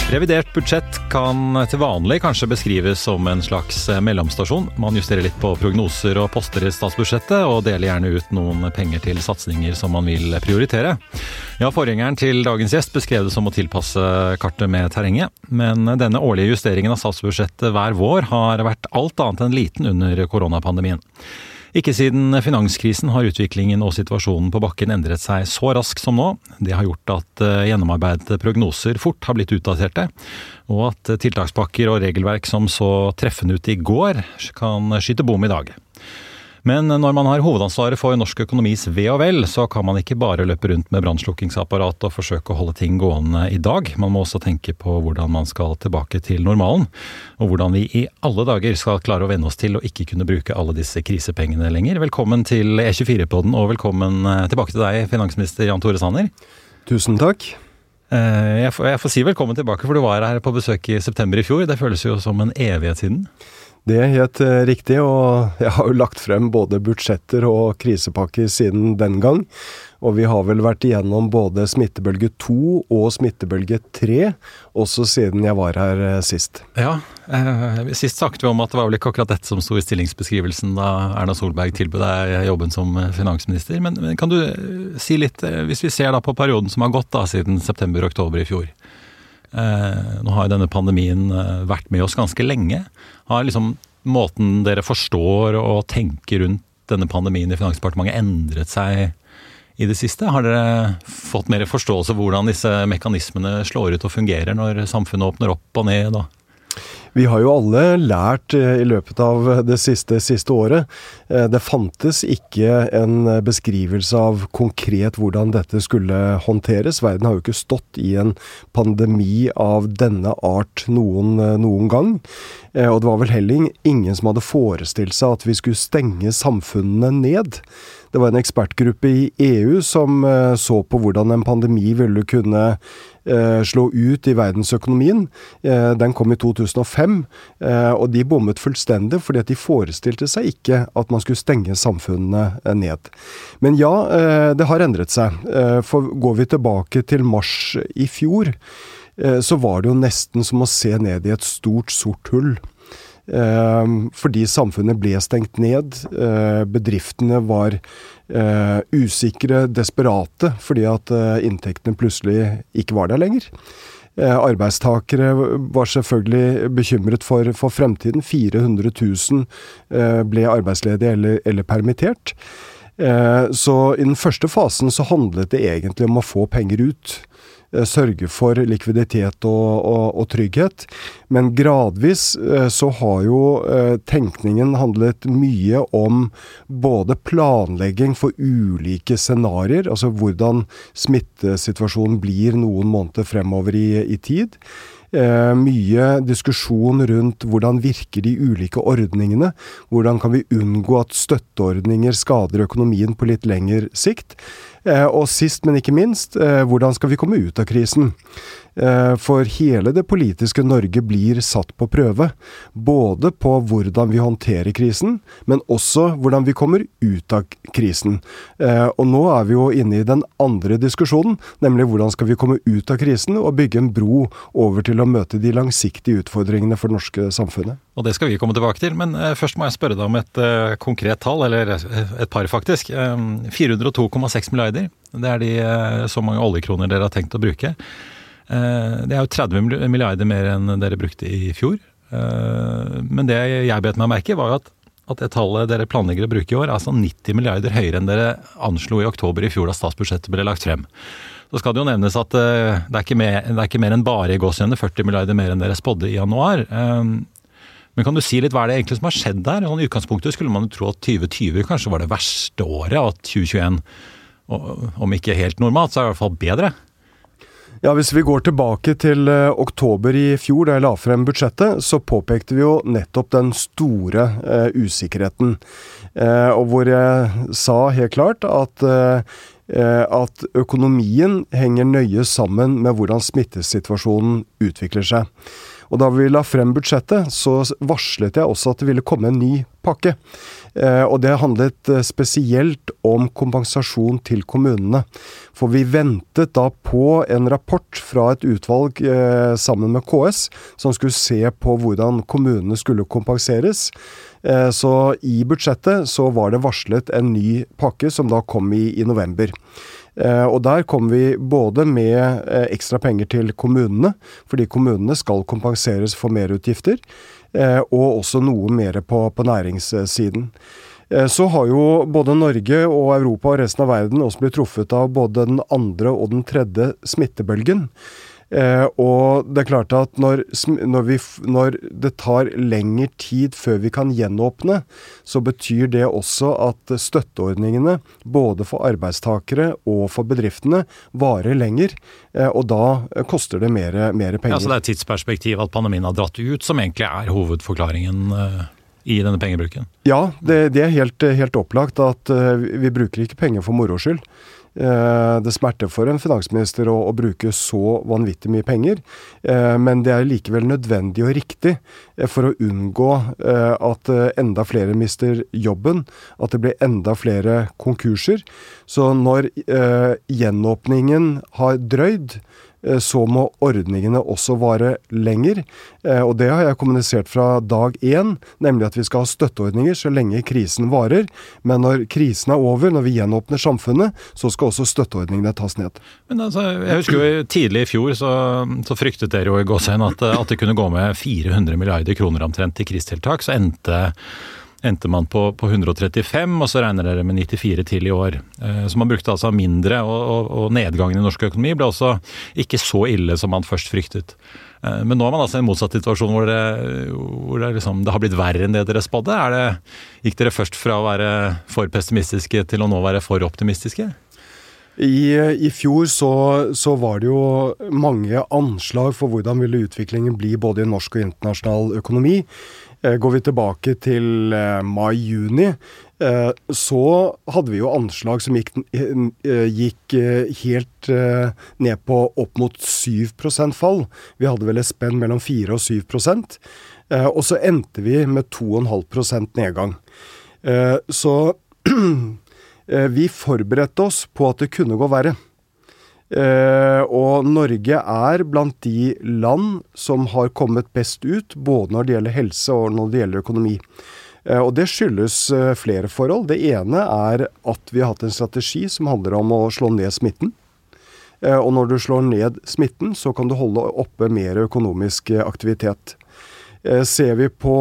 Revidert budsjett kan til vanlig kanskje beskrives som en slags mellomstasjon. Man justerer litt på prognoser og poster i statsbudsjettet, og deler gjerne ut noen penger til satsinger som man vil prioritere. Ja, forgjengeren til dagens gjest beskrev det som å tilpasse kartet med terrenget, men denne årlige justeringen av statsbudsjettet hver vår har vært alt annet enn liten under koronapandemien. Ikke siden finanskrisen har utviklingen og situasjonen på bakken endret seg så raskt som nå. Det har gjort at gjennomarbeidede prognoser fort har blitt utdaterte, og at tiltakspakker og regelverk som så treffende ut i går kan skyte bom i dag. Men når man har hovedansvaret for norsk økonomis ve og vel, så kan man ikke bare løpe rundt med brannslukkingsapparat og forsøke å holde ting gående i dag. Man må også tenke på hvordan man skal tilbake til normalen, og hvordan vi i alle dager skal klare å venne oss til å ikke kunne bruke alle disse krisepengene lenger. Velkommen til E24-podden, og velkommen tilbake til deg, finansminister Jan Tore Sanner. Tusen takk. Jeg får si velkommen tilbake, for du var her på besøk i september i fjor. Det føles jo som en evighet siden. Det er helt riktig, og jeg har jo lagt frem både budsjetter og krisepakker siden den gang. Og vi har vel vært igjennom både smittebølge 2 og smittebølge 3, også siden jeg var her sist. Ja, sist snakket vi om at det var vel ikke akkurat dette som sto i stillingsbeskrivelsen da Erna Solberg tilbød deg jobben som finansminister. Men kan du si litt, hvis vi ser da på perioden som har gått da siden september-oktober i fjor. Nå har jo denne pandemien vært med oss ganske lenge. Har liksom måten dere forstår og tenker rundt denne pandemien i Finansdepartementet endret seg i det siste? Har dere fått mer forståelse av hvordan disse mekanismene slår ut og fungerer når samfunnet åpner opp og ned da? Vi har jo alle lært i løpet av det siste året. Det fantes ikke en beskrivelse av konkret hvordan dette skulle håndteres. Verden har jo ikke stått i en pandemi av denne art noen gang. Og det var vel heller ingen som hadde forestilt seg at vi skulle stenge samfunnene ned. Det var en ekspertgruppe i EU som så på hvordan en pandemi ville kunne slå ut i verdensøkonomien. Den kom i 2005, og de bommet fullstendig fordi at de forestilte seg ikke at man skulle stenge samfunnene ned. Men ja, det har endret seg. For går vi tilbake til mars i fjor, så var det jo nesten som å se ned i et stort sort hull. Fordi samfunnet ble stengt ned, bedriftene var usikre, desperate, fordi at inntektene plutselig ikke var der lenger. Arbeidstakere var selvfølgelig bekymret for fremtiden. 400 000 ble arbeidsledige eller permittert. Så i den første fasen så handlet det egentlig om å få penger ut. Sørge for likviditet og trygghet. Men gradvis så har jo tenkningen handlet mye om både planlegging for ulike scenarier, altså hvordan smittesituasjonen blir noen måneder fremover i tid. Mye diskusjon rundt hvordan virker de ulike ordningene, hvordan kan vi unngå at støtteordninger skader økonomien på litt lengre sikt, og sist, men ikke minst, hvordan skal vi komme ut av krisen? For hele det politiske Norge blir satt på prøve, både på hvordan vi håndterer krisen, men også hvordan vi kommer ut av krisen. Og nå er vi jo inne i den andre diskusjonen, nemlig hvordan skal vi komme ut av krisen og bygge en bro over til å møte de langsiktige utfordringene for det norske samfunnet. Og det skal vi komme tilbake til, men først må jeg spørre deg om et konkret tall, eller et par faktisk. 402,6 milliarder, det er så mange oljekroner dere har tenkt å bruke. Det er jo 30 milliarder mer enn dere brukte i fjor. Men det jeg bet meg merke var jo at det tallet dere planlegger å bruke i år er altså 90 milliarder høyere enn dere anslo i oktober i fjor da statsbudsjettet ble lagt frem. Så skal det jo nevnes at det er ikke mer enn bare i gåsehudene 40 milliarder mer enn dere spådde i januar. Men kan du si litt hva er det egentlig som har skjedd der? I utgangspunktet skulle man jo tro at 2020 kanskje var det verste året, og at 2021, om ikke helt normalt, så er det i hvert fall bedre. Ja, hvis vi går tilbake til oktober i fjor, da jeg la frem budsjettet, så påpekte vi jo nettopp den store usikkerheten. Og hvor jeg sa helt klart at økonomien henger nøye sammen med hvordan smittesituasjonen utvikler seg. Og da vi la frem budsjettet, så varslet jeg også at det ville komme en ny pakke. Og det handlet spesielt om kompensasjon til kommunene. For vi ventet da på en rapport fra et utvalg sammen med KS, som skulle se på hvordan kommunene skulle kompenseres. Så i budsjettet så var det varslet en ny pakke som da kom i november. Og der kom vi både med ekstra penger til kommunene, fordi kommunene skal kompenseres for merutgifter, og også noe mer på næringssiden. Så har jo både Norge og Europa og resten av verden også blitt truffet av både den andre og den tredje smittebølgen. Og det klart at når det tar lengre tid før vi kan gjenåpne, så betyr det også at støtteordningene, både for arbeidstakere og for bedriftene, varer lenger, og da koster det mer penger. Ja, så det tidsperspektiv at pandemien har dratt ut, som egentlig hovedforklaringen i denne pengebruken? Ja, det helt opplagt at vi bruker ikke penger for moro skyld. Det smerter for en finansminister å bruke så vanvittig mye penger, men det likevel nødvendig og riktig for å unngå at enda flere mister jobben, at det blir enda flere konkurser. Så når gjenåpningen har drøyd, så må ordningene også vare lenger, og det har jeg kommunisert fra dag 1, nemlig at vi skal ha støtteordninger så lenge krisen varer, men når krisen over, når vi gjenåpner samfunnet, så skal også støtteordningene tas ned. Men altså, jeg husker jo tidlig i fjor så fryktet dere jo i gåseøyn at det kunne gå med 400 milliarder kroner omtrent i krisetiltak, så endte man på 135, og så regner dere med 94 til i år. Så man brukte altså mindre, og nedgangen i norsk økonomi ble også ikke så ille som man først fryktet. Men nå er man altså i en motsatt situasjon hvor det har blitt verre enn det dere spådde. Gikk dere først fra å være for pessimistiske til å nå være for optimistiske? I fjor så var det jo mange anslag for hvordan ville utviklingen bli både i norsk og internasjonal økonomi. Går vi tilbake til mai-juni, så hadde vi jo anslag som gikk helt ned på opp mot 7% fall. Vi hadde vel et spenn mellom 4 og 7%, og så endte vi med 2,5% nedgang. Så vi forberedte oss på at det kunne gå verre. Og Norge blant de land som har kommet best ut, både når det gjelder helse og når det gjelder økonomi. Og det skyldes flere forhold. Det ene at vi har hatt en strategi som handler om å slå ned smitten. Og når du slår ned smitten, så kan du holde oppe mer økonomisk aktivitet. Ser vi på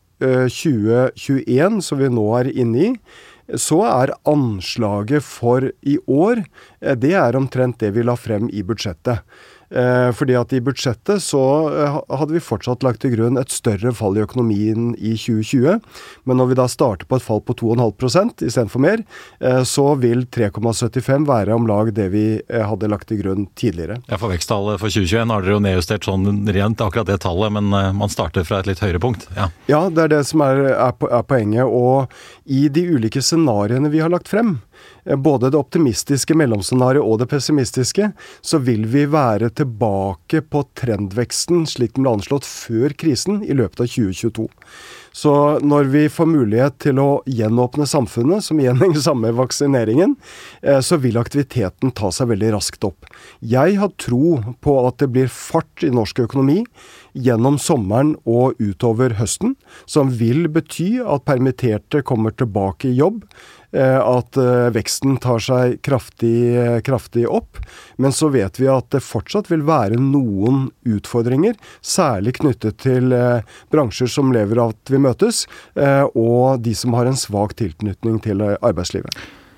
2021, som vi nå inne i, så anslaget for i år, det omtrent det vi la frem i budsjettet. Fordi at i budsjettet så hadde vi fortsatt lagt til grunn et større fall i økonomien i 2020, men når vi da starter på et fall på 2,5% i stedet for mer, så vil 3,75 være om lag det vi hadde lagt til grunn tidligere. Ja, for veksttallet for 2021 har dere jo nedjustert sånn rent akkurat det tallet, men man starter fra et litt høyere punkt. Ja, det det som poenget, og i de ulike scenariene vi har lagt frem, både det optimistiske mellomscenariet og det pessimistiske, så vil vi være tilbake på trendveksten slik den ble anslått før krisen i løpet av 2022. Så når vi får mulighet til å gjenåpne samfunnet, som igjen henger sammen med vaksineringen, så vil aktiviteten ta seg veldig raskt opp. Jeg har tro på at det blir fart i norsk økonomi gjennom sommeren og utover høsten, som vil bety at permitterte kommer tilbake i jobb, at veksten tar seg kraftig opp, men så vet vi at det fortsatt vil være noen utfordringer, særlig knyttet til bransjer som lever av at vi møtes, og de som har en svak tilknytning til arbeidslivet.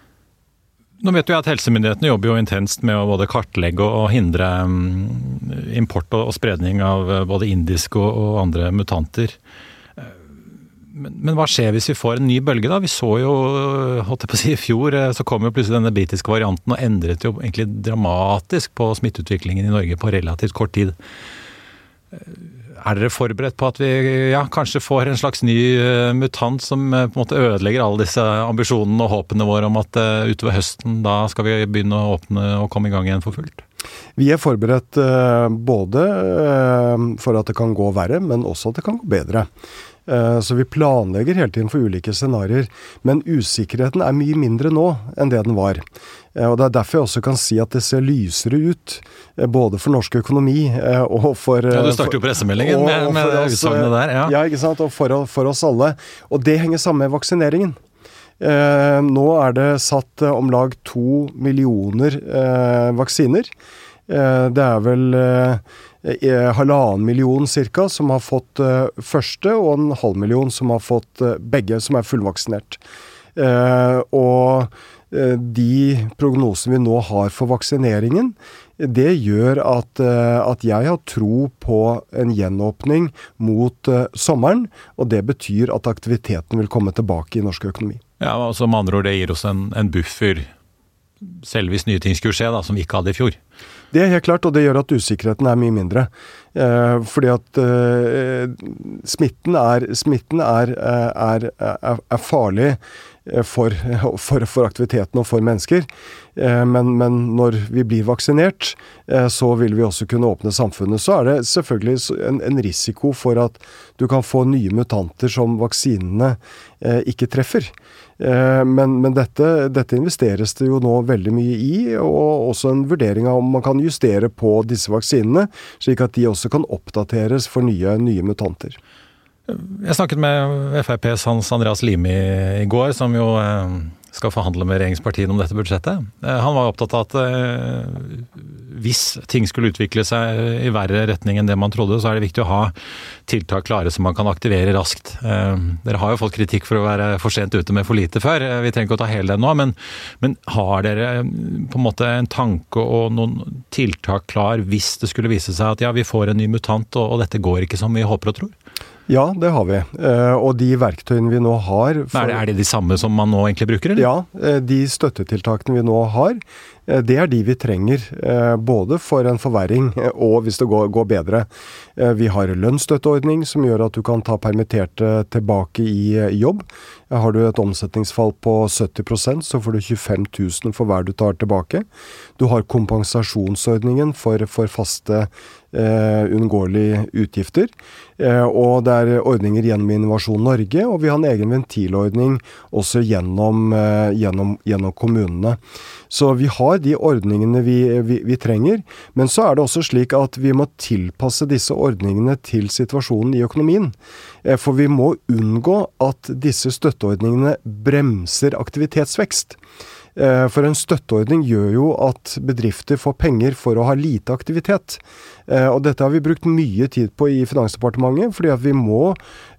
Nå vet vi at helsemyndighetene jobber jo intenst med å både kartlegge og hindre import og spredning av både indiske og andre mutanter. Men hva skjer hvis vi får en ny bølge da? Vi så jo, holdt jeg på å si, i fjor, så kom jo plutselig denne britiske varianten og endret jo egentlig dramatisk på smitteutviklingen i Norge på relativt kort tid. Dere forberedt på at vi kanskje får en slags ny mutant som på en måte ødelegger alle disse ambisjonene og håpene våre om at utover høsten da skal vi begynne å åpne og komme i gang igjen for fullt? Vi forberedt både for at det kan gå verre, men også at det kan gå bedre. Så vi planlegger hele tiden for ulike scenarier, men usikkerheten mye mindre nå enn det den var. Og det derfor jeg også kan si at det ser lysere ut, både for norsk økonomi og for... Ja, du startet jo pressemeldingen med utsagnet der, ja. Ja, ikke sant, og for oss alle. Og det henger sammen med vaksineringen. Nå det satt om lag 2 millioner vaksiner. Det vel 1,5 million cirka som har fått første, og 1,5 million som har fått begge, som fullvaksinert. Og de prognosene vi nå har for vaksineringen, det gjør at jeg har tro på en gjenåpning mot sommeren, og det betyr at aktiviteten vil komme tilbake i norsk økonomi. Ja, altså med andre ord, det gir oss en buffer, selv hvis nye ting skulle skje, da, som vi ikke hadde i fjor. Det helt klart, og det gjør at usikkerheten mye mindre. Fordi at smitten farlig for aktiviteten og for mennesker. Men når vi blir vaksinert, så vil vi også kunne åpne samfunnet. Så det selvfølgelig en risiko for at du kan få nye mutanter som vaksinene ikke treffer. Men dette investeres det jo nå veldig mye i, og også en vurdering av om man kan justere på disse vaksinene, slik at de også kan oppdateres for nye mutanter. Jeg snakket med FrPs Hans Andreas Limi i går, som jo skal forhandle med regjeringspartiene om dette budsjettet. Han var opptatt av at hvis ting skulle utvikle seg i verre retning enn det man trodde, så det viktig å ha tiltak klare som man kan aktivere raskt. Dere har jo fått kritikk for å være for sent ute med for lite før. Vi trenger ikke å ta hele det nå, men har dere på en måte en tanke og noen tiltak klar hvis det skulle vise seg at ja, vi får en ny mutant, og dette går ikke som vi håper og tror? Ja, det har vi. Og de verktøyene vi nå har... Er det de samme som man nå egentlig bruker, eller? Ja, de støttetiltakene vi nå har, det de vi trenger, både for en forverring og hvis det går bedre. Vi har lønnsstøtteordning som gjør at du kan ta permitterte tilbake i jobb. Har du et omsetningsfall på 70%, så får du 25 000 for hver du tar tilbake. Du har kompensasjonsordningen for faste uunngåelige utgifter. Og det ordninger gjennom Innovasjon Norge, og vi har en egen ventilordning også gjennom kommunene. Så vi har de ordningene vi trenger, men så det også slik at vi må tilpasse disse ordningene til situasjonen i økonomien. For vi må unngå at disse støtteordningene bremser aktivitetsvekst. For en støtteordning gjør jo at bedrifter får penger for å ha lite aktivitet. Og dette har vi brukt mye tid på i Finansdepartementet, fordi at vi må,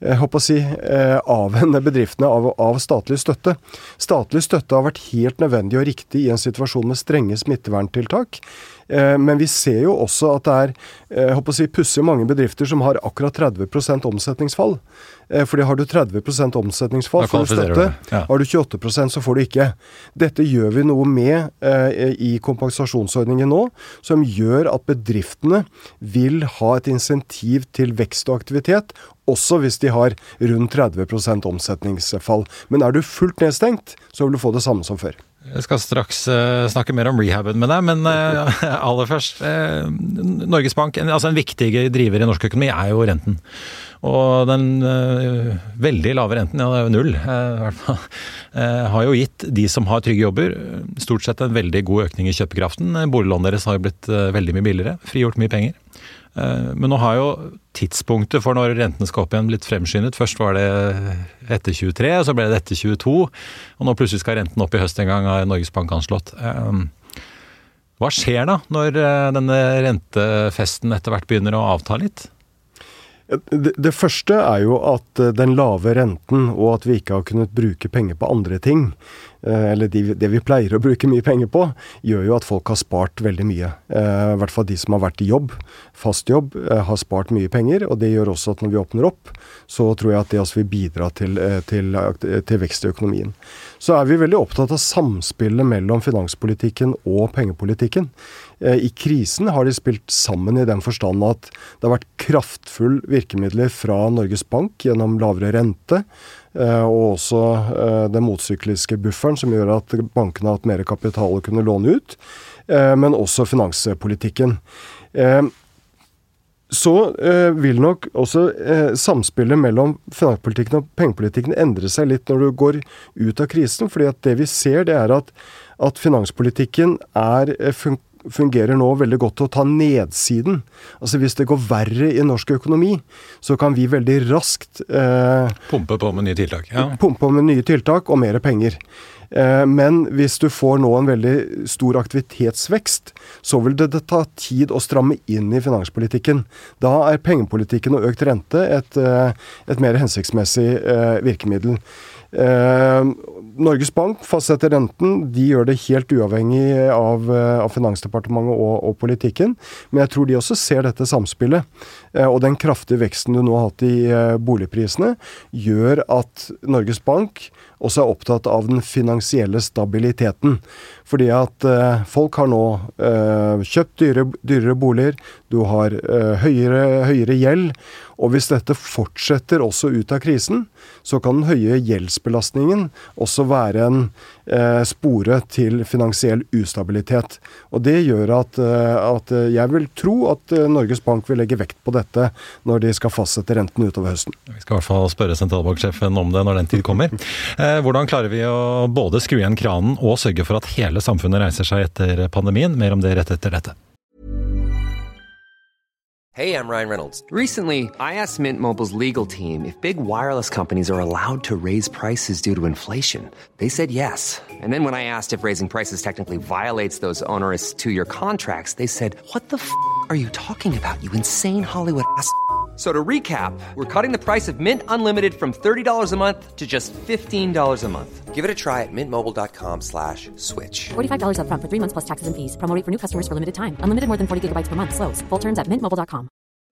avhende bedriftene av statlig støtte. Statlig støtte har vært helt nødvendig og riktig i en situasjon med strenge smitteverntiltak. Men vi ser jo også at det pussig mange bedrifter som har akkurat 30% omsetningsfall. Fordi har du 30% omsetningsfall, får du støtte. Ja. Har du 28%, så får du ikke. Dette gjør vi noe med i kompensasjonsordningen nå, som gjør at bedriftene vil ha et insentiv til vekst og aktivitet, også hvis de har rundt 30% omsetningsfall. Men du fullt nedstengt, så vil du få det samme som før. Jeg skal straks snakke mer om rehaben med deg, men aller først, Norges Bank, altså en viktig driver i norsk økonomi jo renten. Og den veldig lave renten, det jo null, i hvert fall, har jo gitt de som har trygge jobber stort sett en veldig god økning i kjøpekraften. Boliglån deres har jo blitt veldig mye billigere, frigjort mye penger. Men nå har jo tidspunktet for når renten skal opp igjen blitt fremskyndet. Først var det etter 23, så ble det etter 22, og nå plutselig skal renten opp i høst en gang av Norges Bank anslått. Hva skjer da når denne rentefesten etter hvert begynner å avta litt? Det første jo at den lave renten og at vi ikke har kunnet bruke penger på andre ting, eller det vi pleier å bruke mye penger på, gjør jo at folk har spart veldig mye. I hvert fall de som har vært i jobb, fast jobb, har spart mye penger, og det gjør også at når vi åpner opp, så tror jeg at det også vil bidra til vekst i økonomien. Så vi veldig opptatt av samspillet mellom finanspolitikken og pengepolitikken. I krisen har de spilt sammen i den forstand at det har vært kraftfull virkemidler fra Norges Bank gjennom lavere rente, og også den motsykliske bufferen som gjør at bankene har hatt mer kapital å kunne låne ut, men også finanspolitikken. Så vil nok også samspillet mellom finanspolitikken og pengepolitikken endre seg litt når du går ut av krisen, fordi at det vi ser det at finanspolitikken fungerer nå veldig godt til å ta nedsiden. Altså hvis det går verre i norsk økonomi, så kan vi veldig raskt pumpe på med nye tiltak. Ja. Pumpe på med nye tiltak og mer penger. Men hvis du får nå en veldig stor aktivitetsvekst, så vil det ta tid å stramme inn i finanspolitikken. Da pengepolitikken og økt rente et mer hensiktsmessig virkemiddel. Norges Bank fastsetter renten, de gjør det helt uavhengig av Finansdepartementet og politikken, men jeg tror de også ser dette samspillet. Og den kraftige veksten du nå har hatt i boligprisene gjør at Norges Bank også er opptatt av den finansielle stabiliteten. Fordi at folk har nå kjøpt dyrere boliger, du har høyere gjeld, og hvis dette fortsetter også ut av krisen, så kan den høye gjeldsbelastningen også være en spore til finansiell ustabilitet. Og det gjør at jeg vil tro at Norges Bank vil legge vekt på dette når de skal fastsette renten utover høsten. Vi skal i hvert fall spørre sentralbanksjefen om det når den tid kommer. Hvordan klarer vi å både skru igjen kranen og sørge for at hele samfunnet reiser seg etter pandemien? Mer om det rett etter dette. Hey, I'm Ryan Reynolds. Recently, I asked Mint Mobile's legal team if big wireless companies are allowed to raise prices due to inflation. They said yes. And then when I asked if raising prices technically violates those onerous two-year contracts, they said, "What the f*** are you talking about, you insane Hollywood ass?" So to recap, we're cutting the price of Mint Unlimited from $30 a month to just $15 a month. Give it a try at mintmobile.com/switch. $45 up front for 3 months plus taxes and fees. Promo rate for new customers for limited time. Unlimited more than 40 gigabytes per month. Slows full terms at mintmobile.com.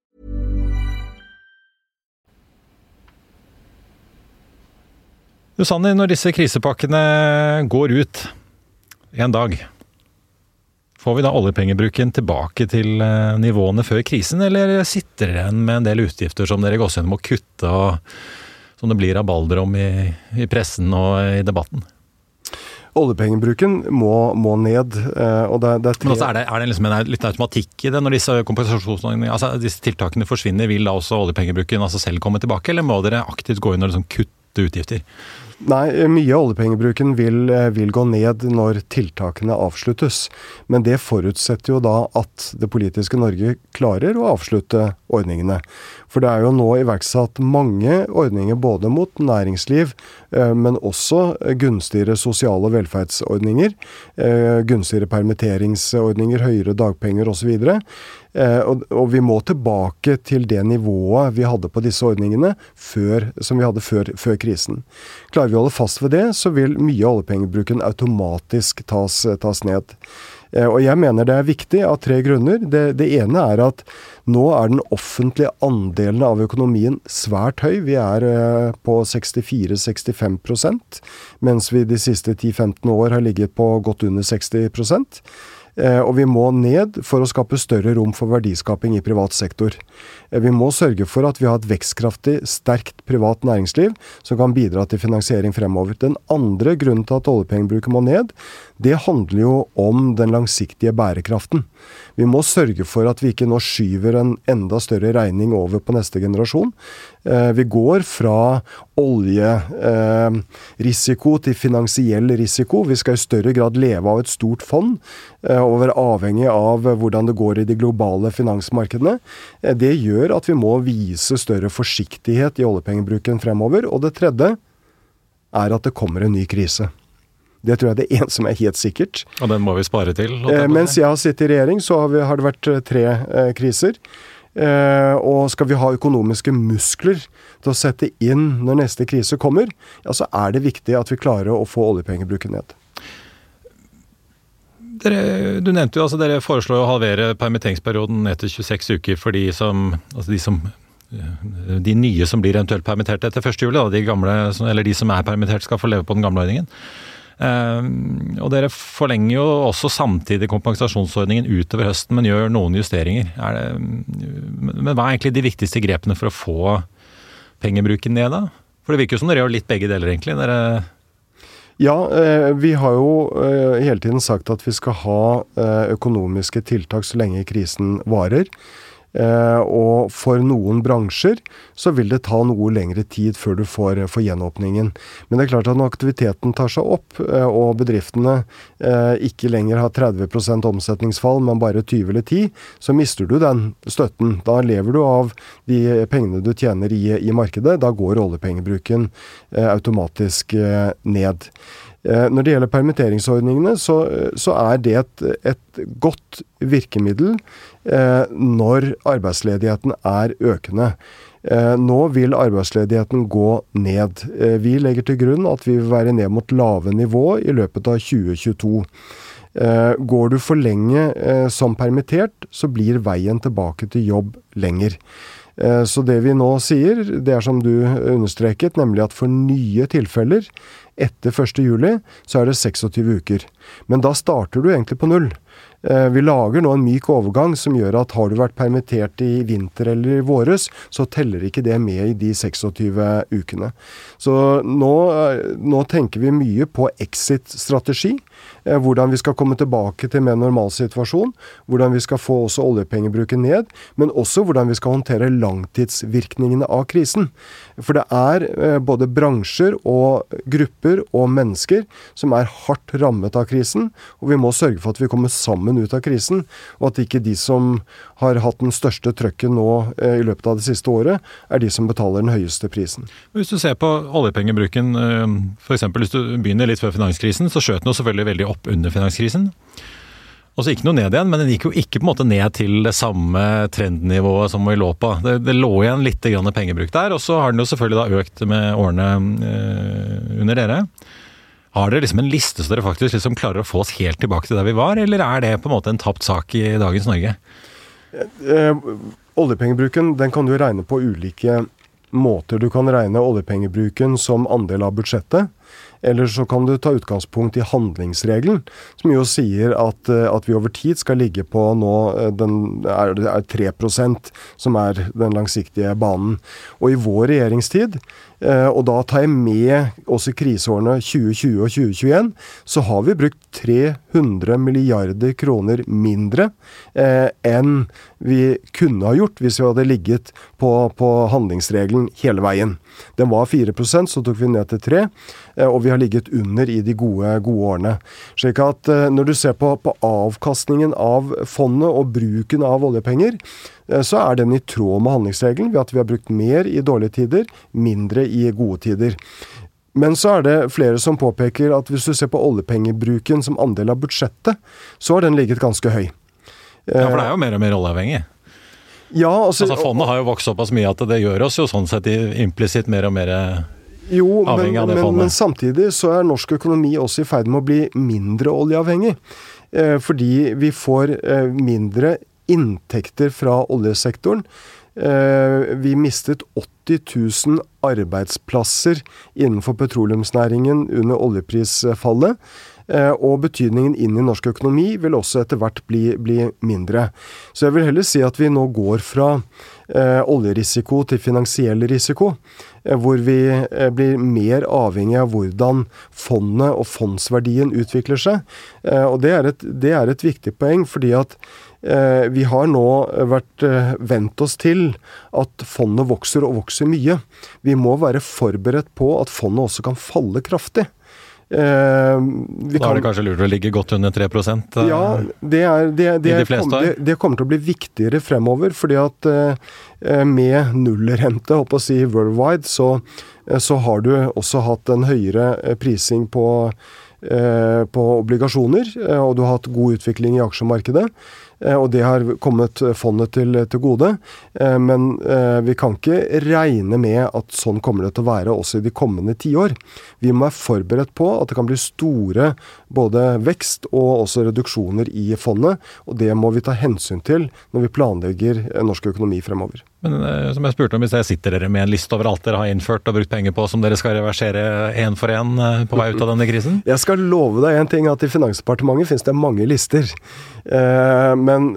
Susanne, når disse krisepakkene går ut en dag, får vi da oljepengebruken tilbake til nivåene før krisen, eller sitter dere igjen med en del utgifter som dere går gjennom å kutte, og som det blir rabalder om i pressen og i debatten? Oljepengebruken må ned, og det er Men også er det liksom litt automatikk i det når disse kompensasjonsordningene, altså disse tiltakene forsvinner, vil da også oljepengebruken altså selv komme tilbake, eller må dere aktivt gå inn og liksom kutte utgifter? Nei, mye av oljepengebruken vil gå ned når tiltakene avsluttes. Men det forutsetter jo da at det politiske Norge klarer å avslutte ordningene. For det er jo nå iverksatt mange ordninger både mot næringsliv, men også gunstigere sosiale velferdsordninger, gunstigere permitteringsordninger, høyere dagpenger osv. Og vi må tilbake til det nivået vi hadde på disse ordningene som vi hadde før krisen. Klarer vi å holde fast ved det, så vil mye av oljepengebruken automatisk tas ned. Og jeg mener det er viktig av 3 grunner. Det ene er at nå er den offentlige andelen av økonomien svært høy. Vi er på 64-65%, mens vi de siste 10-15 år har ligget på godt under 60%. Og vi må ned for å skape større rom for verdiskaping i privat sektor. Vi må sørge for at vi har et vekstkraftig, sterkt privat næringsliv som kan bidra til finansiering fremover. Den andre grunnen til at oljepengebruken må ned, det handler jo om den langsiktige bærekraften. Vi må sørge for at vi ikke nå skyver en enda større regning over på neste generasjon. Vi går fra oljerisiko til finansiell risiko. Vi skal i større grad leve av et stort fond og være avhengig av hvordan det går i de globale finansmarkedene. Det gjør at vi må vise større forsiktighet i oljepengebruken fremover. Og det tredje er at det kommer en ny krise. Det tror jeg er det eneste som er helt sikkert. Og den må vi spare til? Mens jeg har sittet i regjering, så har det vært 3 kriser. Og skal vi ha økonomiske muskler til å sette inn når neste krise kommer, ja, så er det viktig at vi klarer å få oljepengebruken ned. Du nevnte jo, altså dere foreslår å halvere permitteringsperioden ned til 26 uker for de nye som blir eventuelt permittert etter 1. juli, de som er permittert skal få leve på den gamle ordningen. Og dere forlenger jo også samtidig kompensasjonsordningen utover høsten, men gjør noen justeringer. Men hva er egentlig de viktigste grepene for å få pengebruken ned da? For det virker jo som dere gjør litt begge deler egentlig. Ja, vi har jo hele tiden sagt at vi skal ha økonomiske tiltak så lenge krisen varer. Og for noen bransjer så vil det ta noe lengre tid før du får gjenåpningen. Men det klart at når aktiviteten tar seg opp, og bedriftene ikke lenger har 30% omsetningsfall, men bare 20 eller 10, så mister du den støtten. Da lever du av de pengene du tjener i markedet. Da går oljepengebruken automatisk ned. Når det gjelder permitteringsordningene, så det et godt virkemiddel når arbeidsledigheten økende. Nå vil arbeidsledigheten gå ned. Vi legger til grunn at vi vil være ned mot lave nivå i løpet av 2022. Går du for lenge som permittert, så blir veien tilbake til jobb lenger. Så det vi nå sier, det som du understreket, nemlig at for nye tilfeller etter 1. juli, så det 26 uker. Men da starter du egentlig på null. Vi lager nå en myk overgang som gjør at har du vært permittert i vinter eller i våres, så teller ikke det med i de 26 ukene. Så nå tenker vi mye på exit-strategi, hvordan vi skal komme tilbake til mer normal situasjon, hvordan vi skal få også oljepengebruken ned, men også hvordan vi skal håndtere langtidsvirkningene av krisen. For det både bransjer og grupper og mennesker som hardt rammet av krisen, og vi må sørge for at vi kommer sammen ut av krisen, og at ikke de som har hatt den største trøkken nå i løpet av det siste året, de som betaler den høyeste prisen. Hvis du ser på oljepengebruken, for eksempel hvis du begynner litt før finanskrisen, så skjøt den jo selvfølgelig veldig opp under finanskrisen. Og så gikk den jo ned igjen, men den gikk jo ikke på en måte ned til det samme trendnivået som vi lå på. Det lå igjen litt grann pengebruk der, og så har den jo selvfølgelig da økt med årene under dere. Har dere liksom en liste så dere faktisk liksom klarer å få oss helt tilbake til der vi var, eller det på en måte en tapt sak i dagens Norge? Oljepengebruken, den kan du regne på ulike måter. Du kan regne oljepengebruken som andel av budsjettet, eller så kan du ta utgangspunkt i handlingsregelen, som jo sier at vi over tid skal ligge på nå, det 3% som den langsiktige banen. Og i vår regjeringstid, og da tar jeg med også kriseårene 2020 og 2021, så har vi brukt 300 milliarder kroner mindre enn vi kunne ha gjort hvis vi hadde ligget på handlingsregelen hele veien. Den var 4%, så tok vi ned til 3%, og vi har ligget under i de gode årene. Slik at når du ser på avkastningen av fondet og bruken av oljepenger, så den i tråd med handlingsregelen ved at vi har brukt mer i dårlige tider, mindre i gode tider. Men så det flere som påpeker at hvis du ser på oljepengebruken som andel av budsjettet, så har den ligget ganske høy. Ja, for det jo mer og mer oljeavhengig. Ja, altså fondet har jo vokst såpass mye at det gjør oss jo sånn sett implisitt mer og mer avhengig av det fondet. Men samtidig så norsk økonomi også i ferd med å bli mindre oljeavhengig, fordi vi får mindre inntekter fra oljesektoren. Vi mistet 80 000 arbeidsplasser innenfor petroleumsnæringen under oljeprisfallet, og betydningen inn i norsk økonomi vil også etter hvert bli mindre. Så jeg vil heller si at vi nå går fra oljerisiko til finansiell risiko, hvor vi blir mer avhengig av hvordan fondet og fondsverdien utvikler seg. Og det et viktig poeng, fordi at vi har nå vent oss til at fondet vokser og vokser mye. Vi må være forberedt på at fondet også kan falle kraftig. Da det kanskje lurt å ligge godt under 3%? Ja, det kommer til å bli viktigere fremover, fordi at med nullrente, håper å si worldwide, så har du også hatt en høyere prising på obligasjoner, og du har hatt god utvikling i aksjemarkedet, og det har kommet fondet til gode, men vi kan ikke regne med at sånn kommer det til å være også i de kommende 10 år. Vi må være forberedt på at det kan bli store både vekst og også reduksjoner i fondet, og det må vi ta hensyn til når vi planlegger norsk økonomi fremover. Men som jeg spurte om, hvis jeg sitter dere med en liste over alt dere har innført og brukt penger på, som dere skal reversere en for en på vei ut av denne krisen? Jeg skal love deg en ting, at i Finansdepartementet finnes det mange lister. Men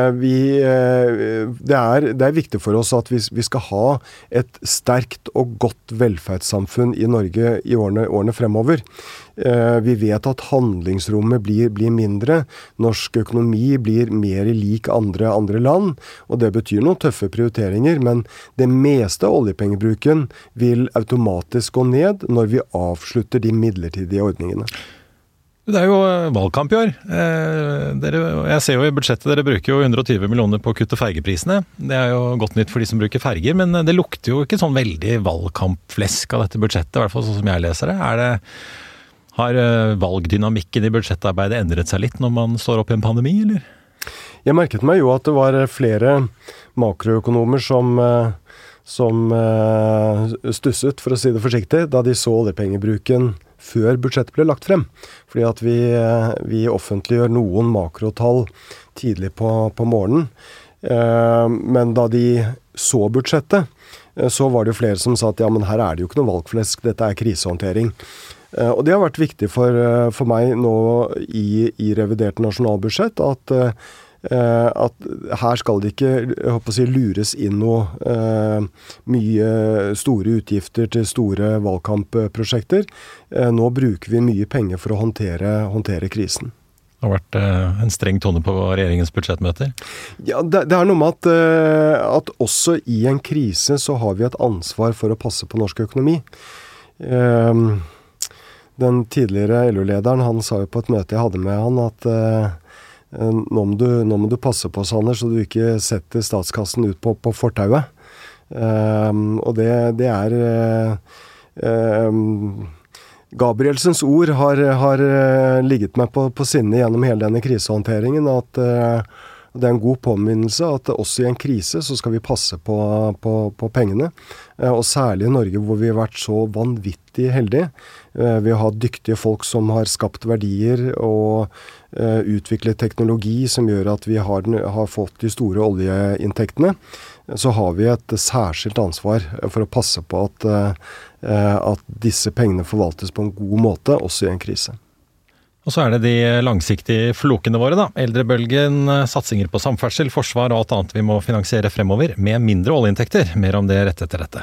det viktig for oss at vi skal ha et sterkt og godt velferdssamfunn i Norge i årene fremover. Vi vet at handlingsrommet blir mindre. Norsk økonomi blir mer lik andre land, og det betyr noen tøffe prioriteringer, men det meste av oljepengebruken vil automatisk gå ned når vi avslutter de midlertidige ordningene. Det jo valgkamp i år. Jeg ser jo i budsjettet dere bruker jo 120 millioner på å kutte fergeprisene. Det jo godt nytt for de som bruker ferger, men det lukter jo ikke sånn veldig valgkampflesk av dette budsjettet, i hvert fall sånn som jeg leser det. Har valgdynamikken i budsjettarbeidet endret seg litt når man står opp i en pandemi, eller? Jeg merket meg jo at det var flere makroøkonomer som stusset, for å si det forsiktig, da de så oljepengebruken før budsjettet ble lagt frem. Fordi at vi offentliggjør noen makrotall tidlig på morgenen. Men da de så budsjettet, så var det jo flere som sa at ja, men her det jo ikke noe valgflesk, dette krisehåndtering. Og det har vært viktig for meg nå i revidert nasjonalbudsjett at her skal det ikke lures inn noe mye store utgifter til store valgkampprosjekter. Nå bruker vi mye penger for å håndtere krisen. Det har vært en streng tone på regjeringens budsjettmøter? Ja, det noe med at også i en krise så har vi et ansvar for å passe på norsk økonomi. Den tidligere LO-lederen, han sa jo på et møte jeg hadde med han at nå må du passe på, Sanner, så du ikke setter statskassen ut på fortauet. Og det Gabrielsens ord har ligget meg på sinne gjennom hele denne krisehåndteringen, at det en god påminnelse at også i en krise så skal vi passe på pengene. Og særlig i Norge hvor vi har vært så vanvittig heldige. Vi har dyktige folk som har skapt verdier og utviklet teknologi som gjør at vi har fått de store oljeinntektene. Så har vi et særskilt ansvar for å passe på at disse pengene forvaltes på en god måte, også i en krise. Og så det de langsiktige flokene våre da. Eldrebølgen, satsinger på samferdsel, forsvar og alt annet vi må finansiere fremover med mindre oljeinntekter. Mer om det rett etter dette.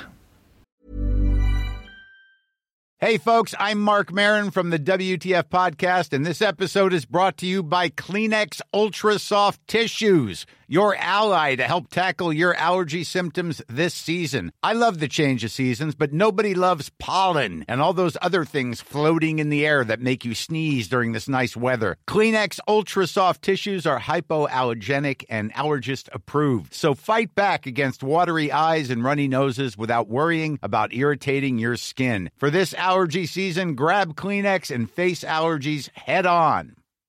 Hey folks, I'm Mark Maron from the WTF podcast, and this episode is brought to you by Kleenex Ultra Soft Tissues, your ally to help tackle your allergy symptoms this season. I love the change of seasons, but nobody loves pollen and all those other things floating in the air that make you sneeze during this nice weather. Kleenex Ultra Soft Tissues are hypoallergenic and allergist approved, so fight back against watery eyes and runny noses without worrying about irritating your skin. For this allergy season, grab Kleenex and face allergies head on.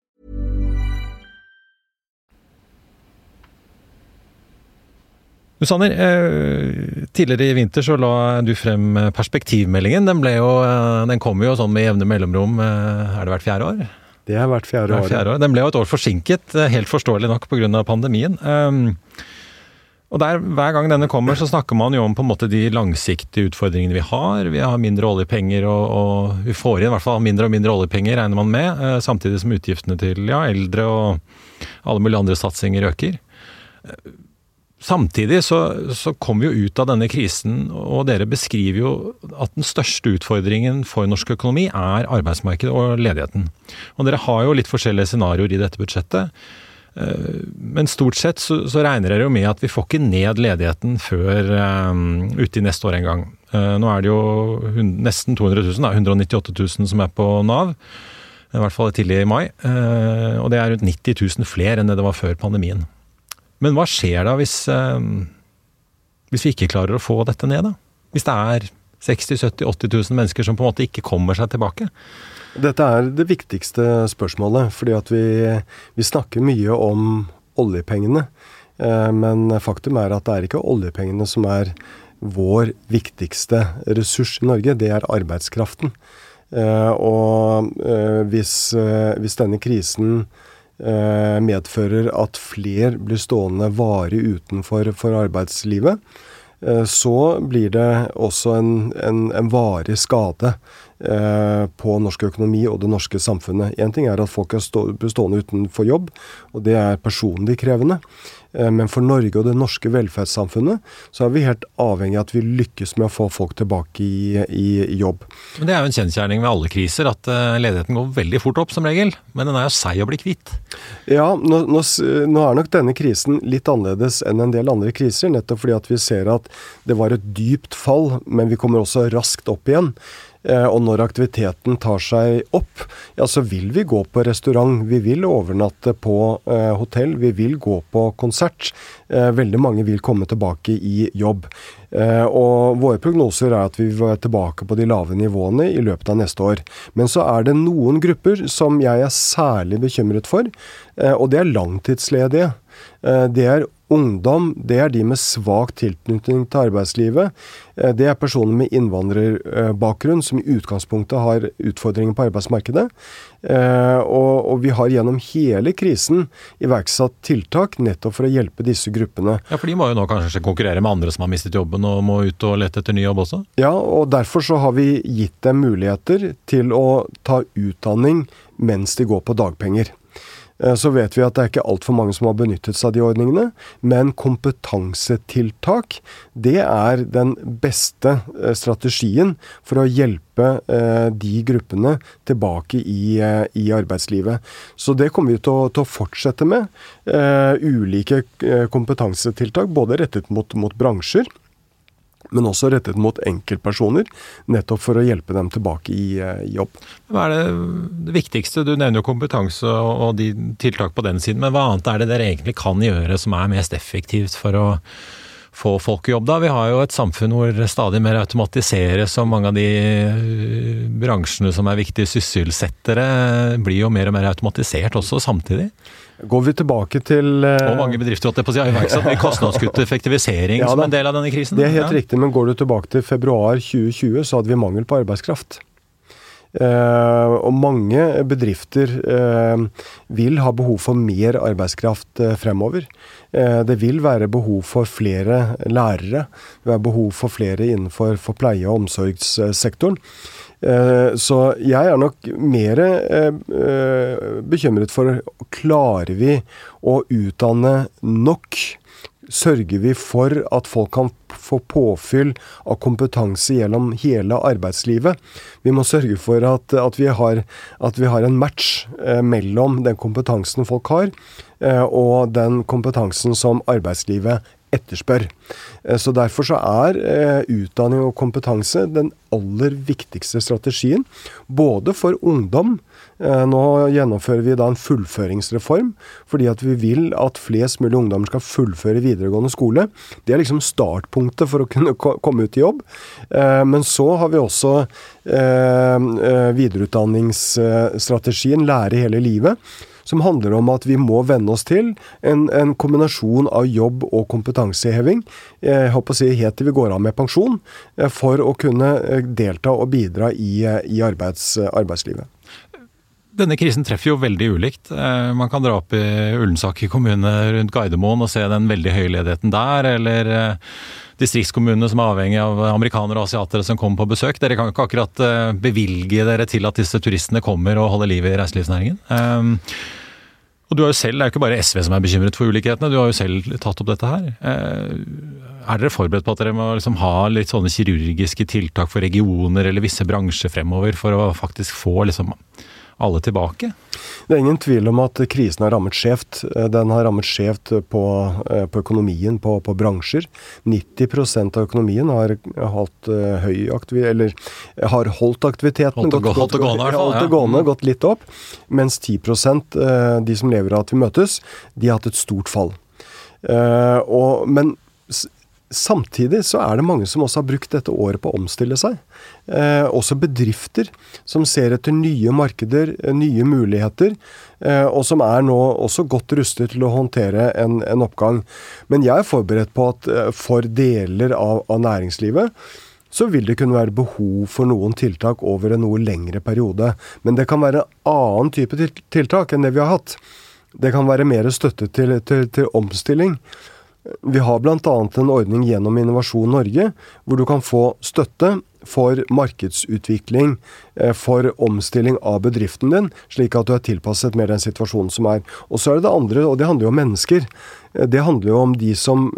Sanner, tidligere i vinter så la du frem perspektivmeldingen. Den kommer jo sånn med jevne mellomrom, det hvert 4. år? Det har vært 4. år. Den ble jo et år forsinket, helt forståelig nok på grunn av pandemien. Og hver gang denne kommer så snakker man jo om på en måte de langsiktige utfordringene vi har. Vi har mindre oljepenger og vi får inn i hvert fall mindre og mindre oljepenger, regner man med, samtidig som utgiftene til eldre og alle mulige andre satsinger øker. Samtidig så kommer vi jo ut av denne krisen, og dere beskriver jo at den største utfordringen for norsk økonomi arbeidsmarkedet og ledigheten. Og dere har jo litt forskjellige scenarioer i dette budsjettet, men stort sett så regner dere jo med at vi får ikke ned ledigheten før ute i neste år en gang. Nå det jo nesten 200 000, 198 000 som på NAV, i hvert fall tidlig i mai, og det rundt 90 000 flere enn det var før pandemien. Men hva skjer da hvis vi ikke klarer å få dette ned da? Hvis det 60 000, 70 000, 80 000 mennesker som på en måte ikke kommer seg tilbake? Dette det viktigste spørsmålet, fordi at vi snakker mye om oljepengene, men faktum at det ikke oljepengene som vår viktigste ressurs i Norge, det arbeidskraften. Og hvis denne krisen medfører at flere blir stående varig utenfor arbeidslivet, så blir det også en varig skade på norsk økonomi og det norske samfunnet. En ting at folk blir stående utenfor jobb, og det personlig krevende. Men for Norge og det norske velferdssamfunnet så vi helt avhengig av at vi lykkes med å få folk tilbake i jobb. Men det jo en kjensgjerning ved alle kriser, at ledigheten går veldig fort opp som regel, men den jo seig å bli kvitt. Ja, nå nok denne krisen litt annerledes enn en del andre kriser, nettopp fordi at vi ser at det var et dypt fall, men vi kommer også raskt opp igjen. Og når aktiviteten tar seg opp, ja, så vil vi gå på restaurant, vi vil overnatte på hotell, vi vil gå på konsert. Veldig mange vil komme tilbake i jobb. Og våre prognoser at vi vil være tilbake på de lave nivåene i løpet av neste år. Men så det noen grupper som jeg særlig bekymret for, og det langtidsledige. Det ungdom, det de med svak tilknytning til arbeidslivet. Det personer med innvandrerbakgrunn som i utgangspunktet har utfordringer på arbeidsmarkedet. Og vi har gjennom hele krisen iverksatt tiltak nettopp for å hjelpe disse gruppene. Ja, for de må jo nå kanskje konkurrere med andre som har mistet jobben og må ut og lete etter ny jobb også? Ja, og derfor så har vi gitt dem muligheter til å ta utdanning mens de går på dagpenger. Så vet vi at det ikke alt for mange som har benyttet seg av de ordningene, men kompetansetiltak, det den beste strategien for å hjelpe de gruppene tilbake i arbeidslivet. Så det kommer vi til å fortsette med. Ulike kompetansetiltak, både rettet mot bransjer, men også rettet mot enkeltpersoner, nettopp for å hjelpe dem tilbake i jobb. Hva det viktigste? Du nevner jo kompetanse og de tiltak på den siden, men hva annet det dere egentlig kan gjøre som mest effektivt for å få folk i jobb da? Vi har jo et samfunn hvor stadig mer automatiseres, og mange av de bransjene som viktige sysselsettere blir jo mer og mer automatisert også samtidig. Går vi tilbake til og mange bedrifter har iverksatt med kostnadskutt og effektivisering som en del av denne krisen. Det helt riktig, men går du tilbake til februar 2020, så hadde vi mangel på arbeidskraft. Og mange bedrifter vil ha behov for mer arbeidskraft fremover. Det vil være behov for flere lærere, det vil være behov for flere innenfor pleie- og omsorgssektoren. Så jeg nok mer bekymret for, klarer vi å utdanne nok? Sørger vi for at folk kan få påfyll av kompetanse gjennom hele arbeidslivet? Vi må sørge for at vi har en match mellom den kompetansen folk har, og den kompetansen som arbeidslivet etterspør. Så derfor så utdanning og kompetanse den aller viktigste strategien, både for ungdom. Nå gjennomfører vi en fullføringsreform, fordi at vi vil at flest mulig ungdommer skal fullføre videregående skole. Det liksom startpunktet for å kunne komme ut i jobb. Men så har vi også videreutdanningsstrategien Lære hele livet, som handler om at vi må venne oss til en kombinasjon av jobb og kompetanseheving, jeg håper å si helt til vi går av med pensjon, for å kunne delta og bidra i arbeidslivet. Denne krisen treffer jo veldig ulikt. Man kan dra opp i Ullensaker kommune rundt Gardermoen og se den veldig høye ledigheten der, eller distriktskommunene som avhengig av amerikanere og asiatere som kommer på besøk. Dere kan ikke akkurat bevilge dere til at disse turistene kommer og holder liv i reiselivsnæringen. Og du har jo selv, det jo ikke bare SV som bekymret for ulikhetene, du har jo selv tatt opp dette her. Dere forberedt på at dere må liksom ha litt sånne kirurgiske tiltak for regioner eller visse bransjer fremover for å faktisk få liksom alle tilbake? Det ingen tvil om at krisen har rammet skjevt. Den har rammet skjevt på økonomien, på bransjer. 90% av økonomien har holdt har holdt aktiviteten. Holdt det gående, gått litt opp. Mens 10%, de som lever av at vi møtes, de har hatt et stort fall. Men samtidig så det mange som også har brukt dette året på å omstille seg. Også bedrifter som ser etter nye markeder, nye muligheter, og som nå også godt rustet til å håndtere en oppgang. Men jeg forberedt på at for deler av næringslivet, så vil det kunne være behov for noen tiltak over en noe lengre periode. Men det kan være en annen type tiltak enn det vi har hatt. Det kan være mer støtte til omstilling. Vi har blant annet en ordning gjennom Innovasjon Norge, hvor du kan få støtte for markedsutvikling, for omstilling av bedriften din, slik at du tilpasset mer den situasjonen som Og så det andre, og det handler jo om mennesker. Det handler jo om de som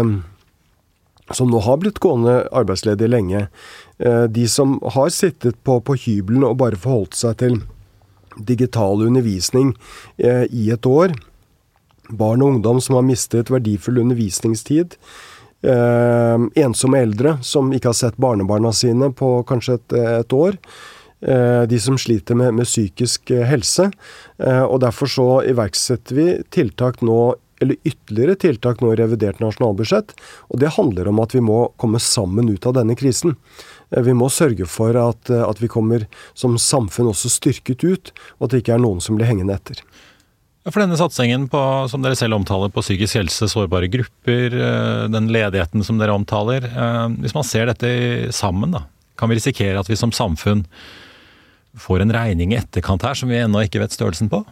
nå har blitt gående arbeidsledige lenge. De som har sittet på hybelen og bare forholdt seg til digital undervisning i et år. Barn og ungdom som har mistet verdifull undervisningstid. Ensomme eldre som ikke har sett barnebarna sine på kanskje et år. De som sliter med psykisk helse. Og derfor så iverksetter vi tiltak nå, eller ytterligere tiltak nå i revidert nasjonalbudsjett. Og det handler om at vi må komme sammen ut av denne krisen. Vi må sørge for at vi kommer som samfunn også styrket ut, og at det ikke noen som blir hengende etter. For denne satsingen på, som dere selv omtaler, på psykisk helse, sårbare grupper, den ledigheten som dere omtaler, hvis man ser dette sammen da, kan vi risikere at vi som samfunn får en regning i etterkant her som vi ennå ikke vet størrelsen på?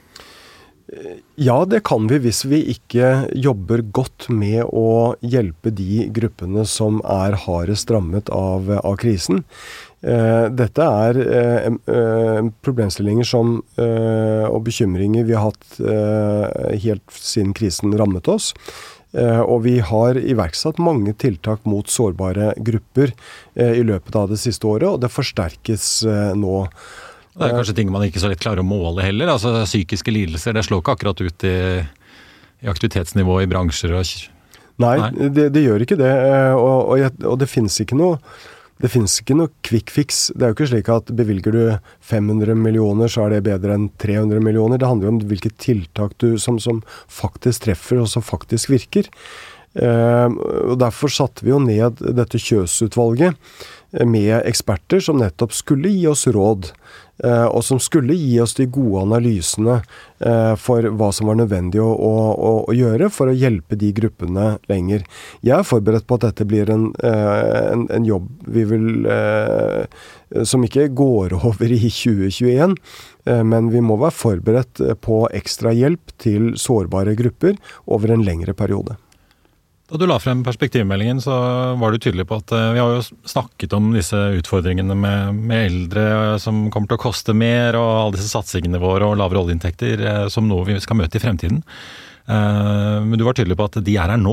Ja, det kan vi hvis vi ikke jobber godt med å hjelpe de gruppene som hardest rammet av krisen. Dette problemstillinger og bekymringer vi har hatt helt siden krisen rammet oss. Og vi har iverksatt mange tiltak mot sårbare grupper i løpet av det siste året, og det forsterkes nå. Det kanskje ting man ikke så lett klarer å måle heller. Altså psykiske lidelser, det slår ikke akkurat ut i aktivitetsnivå i bransjer og... Nei, det gjør ikke det. Og det finnes ikke noe quick fix. Det jo ikke slik at bevilger du 500 millioner, så det bedre enn 300 millioner. Det handler jo om hvilke tiltak du som faktisk treffer og som faktisk virker. Og derfor satte vi jo ned dette Kjøs-utvalget med eksperter som nettopp skulle gi oss råd, og som skulle gi oss de gode analysene for hva som var nødvendig å gjøre for å hjelpe de gruppene lenger. Jeg forberedt på at dette blir en jobb vi vil, som ikke går over i 2021, men vi må være forberedt på ekstra hjelp til sårbare grupper over en lengre periode. Da du la frem perspektivmeldingen, så var du tydelig på at vi har jo snakket om disse utfordringene med eldre som kommer til å koste mer, og alle disse satsingene våre og lavere oljeinntekter som noe vi skal møte i fremtiden. Men du var tydelig på at de her nå.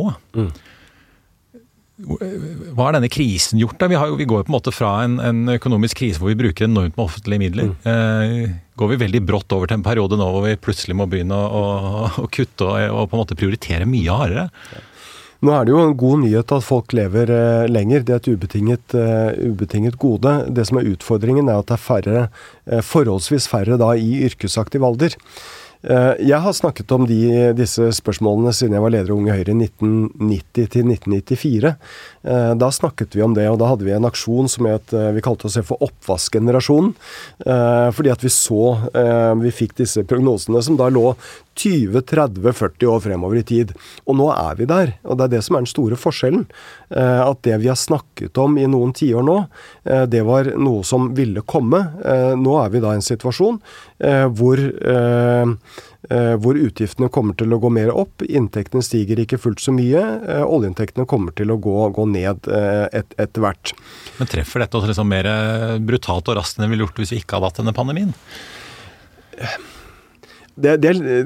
Hva har denne krisen gjort da? Vi går jo på en måte fra en økonomisk krise hvor vi bruker enormt med offentlige midler. Går vi veldig brått over til en periode nå hvor vi plutselig må begynne å kutte og på en måte prioritere mye hardere? Nå det jo en god nyhet at folk lever lenger. Det et ubetinget gode. Det som utfordringen at det forholdsvis færre da i yrkesaktiv alder. Jeg har snakket om disse spørsmålene siden jeg var leder av Unge Høyre i 1990 til 1994. Da snakket vi om det, og da hadde vi en aksjon som vi kalte oss for oppvaskgenerasjonen. Fordi at vi fikk disse prognosene som da lå 20, 30, 40 år fremover i tid. Og nå vi der, og det det som den store forskjellen. At det vi har snakket om i noen tiår nå, det var noe som ville komme. Nå vi da i en situasjon hvor utgiftene kommer til å gå mer opp, inntektene stiger ikke fullt så mye, oljeinntektene kommer til å gå ned etter hvert. Men treffer dette også liksom mer brutalt og raskt enn det ville gjort hvis vi ikke hadde hatt denne pandemien? Det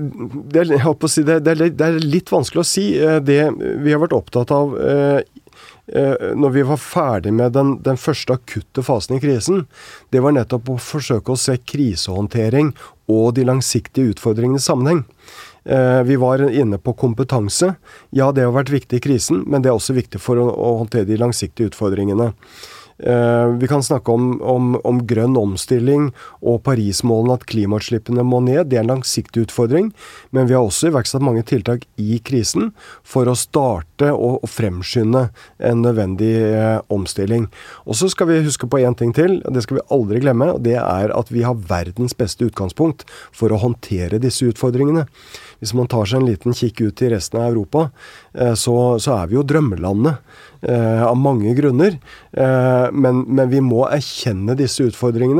litt vanskelig å si. Det vi har vært opptatt av når vi var ferdig med den første akutte fasen i krisen, det var nettopp å forsøke å se krisehåndtering og de langsiktige utfordringene i sammenheng. Vi var inne på kompetanse. Ja, det har vært viktig i krisen, men det også viktig for å håndtere de langsiktige utfordringene. Vi kan snakke om grønn omstilling og Paris-målene at klimautslippene må ned. Det en langsiktig utfordring, men vi har også iverksatt mange tiltak i krisen for å starte og fremskynde en nødvendig omstilling. Og så skal vi huske på en ting til, og det skal vi aldri glemme, og det at vi har verdens beste utgangspunkt for å håndtere disse utfordringene. Hvis man tar seg en liten kikk ut i resten av Europa, så vi jo drømmelandet av mange grunner, men vi må erkjenne disse utfordringene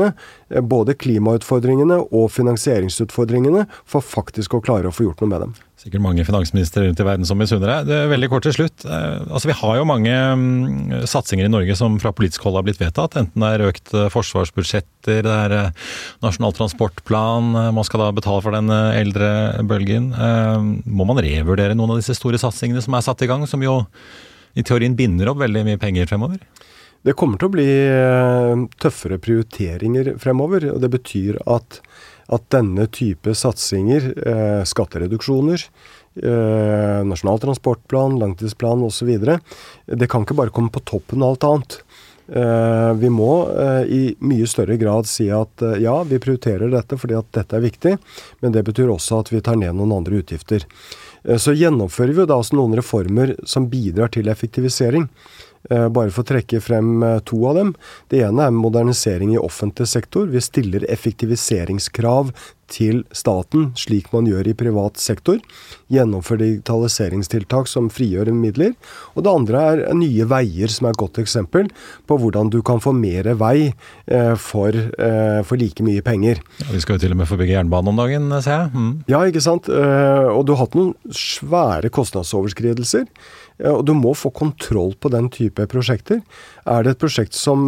både klimautfordringene og finansieringsutfordringene for faktisk å klare å få gjort noe med dem. Sikkert mange finansministre rundt i verden som misunner deg. Det er veldig kort til slutt. Vi har jo mange satsinger i Norge som fra politisk hold har blitt vedtatt. Enten det er økt forsvarsbudsjetter, det er nasjonal transportplan, man skal da betale for den eldre bølgen. Må man revurdere noen av disse store satsingene som er satt i gang, som jo i teorien binder opp veldig mye penger fremover? Det kommer til å bli tøffere prioriteringer fremover, og det betyr at denne type satsinger, skattereduksjoner, nasjonal transportplan, langtidsplan og så videre, det kan ikke bare komme på toppen av alt annet. Vi må i mye større grad si at ja, vi prioriterer dette fordi at dette er viktig, men det betyr også at vi tar ned noen andre utgifter. Så gjennomfører vi da også noen reformer som bidrar til effektivisering. Bare for å trekke frem 2 av dem. Det ene er modernisering i offentlig sektor. Vi stiller effektiviseringskrav til staten, slik man gjør i privat sektor. Gjennomfører digitaliseringstiltak som frigjør midler. Og det andre er nye veier, som er et godt eksempel på hvordan du kan få mer vei for like mye penger. Ja, vi skal jo til og med få bygge jernbane om dagen, ser jeg. Ja, ikke sant? Og du har hatt noen svære kostnadsoverskridelser. Og du må få kontroll på den type prosjekter. Er det et prosjekt som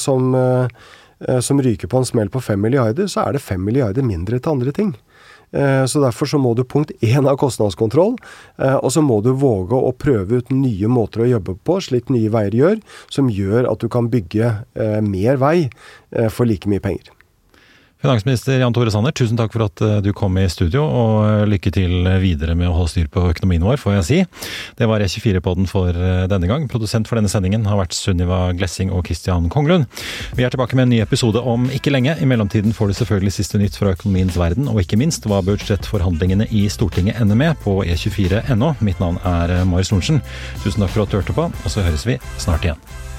ryker på en smell på 5 milliarder, så er det 5 milliarder mindre til andre ting. Så derfor så må du punkt 1 ha kostnadskontroll, og så må du våge å prøve ut nye måter å jobbe på, slik Nye Veier gjør, som gjør at du kan bygge mer vei for like mye penger. Finansminister Jan Tore Sanner, tusen takk for at du kom i studio, og lykke til videre med å holde styr på økonomien vår, får jeg si. Det var E24-podden for denne gang. Produsent for denne sendingen har vært Sunniva Glessing og Christian Konglund. Vi er tilbake med en ny episode om ikke lenge. I mellomtiden får du selvfølgelig siste nytt fra økonomiens verden, og ikke minst hva budsjettforhandlingene i Stortinget ender med på E24.no. Mitt navn er Marius Lorentzen. Tusen takk for at du hørte på, og så høres vi snart igjen.